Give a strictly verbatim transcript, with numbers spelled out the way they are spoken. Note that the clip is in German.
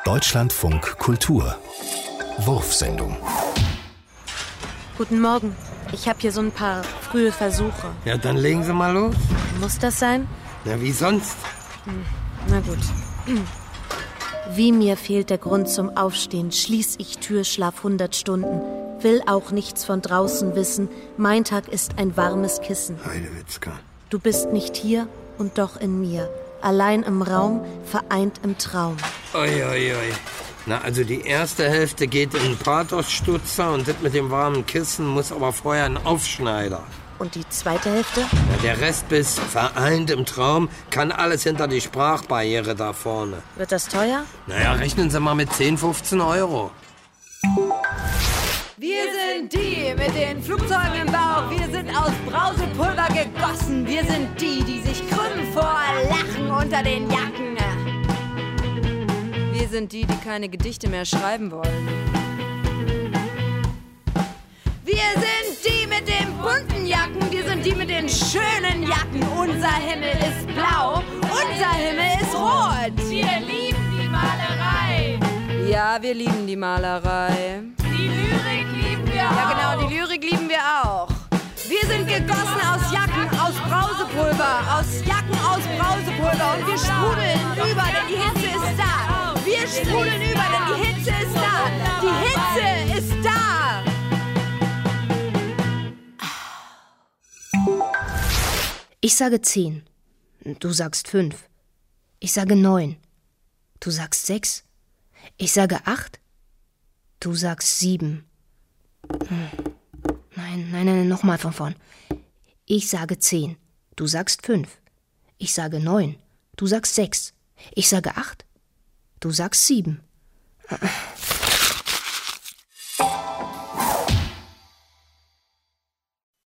Deutschlandfunk Kultur Wurfsendung. Guten Morgen. Ich habe hier so ein paar frühe Versuche. Ja, dann legen Sie mal los. Muss das sein? Na, wie sonst? Hm, na gut. Wie mir fehlt der Grund zum Aufstehen, schließ ich Tür, schlaf hundert Stunden. Will auch nichts von draußen wissen, mein Tag ist ein warmes Kissen. Heidewitzka. Du bist nicht hier und doch in mir. Allein im Raum, vereint im Traum. Oi, oi, oi. Na, also die erste Hälfte geht in einen Pathos-Stutzer und das mit dem warmen Kissen muss aber vorher ein Aufschneider. Und die zweite Hälfte? Na, der Rest bis vereint im Traum kann alles hinter die Sprachbarriere da vorne. Wird das teuer? Naja, rechnen Sie mal mit zehn, fünfzehn Euro. Wir sind die mit den Flugzeugen im Bauch. Wir sind aus Brausepulver gegossen. Wir sind die, die sich krümmen vor Lachen unter den Jacken. Wir sind die, die keine Gedichte mehr schreiben wollen. Wir sind die mit den bunten Jacken. Wir sind die mit den schönen Jacken. Unser Himmel ist blau. Unser Himmel ist rot. Wir lieben die Malerei. Ja, wir lieben die Malerei. Die Lyrik lieben wir Ja, auch. genau, die Lyrik lieben wir auch. Wir sind gegossen aus Jacken, aus Brausepulver, aus Jacken, aus Brausepulver. Und wir sprudeln über, denn die Hitze ist da. Wir sprudeln über, denn die Hitze ist da. Die Hitze ist da. Ich sage zehn. Du sagst fünf. Ich sage neun. Du sagst sechs. Ich sage acht. Du sagst sieben. Hm. Nein, nein, nein, nochmal von vorn. Ich sage zehn. Du sagst fünf. Ich sage neun. Du sagst sechs. Ich sage acht. Du sagst sieben.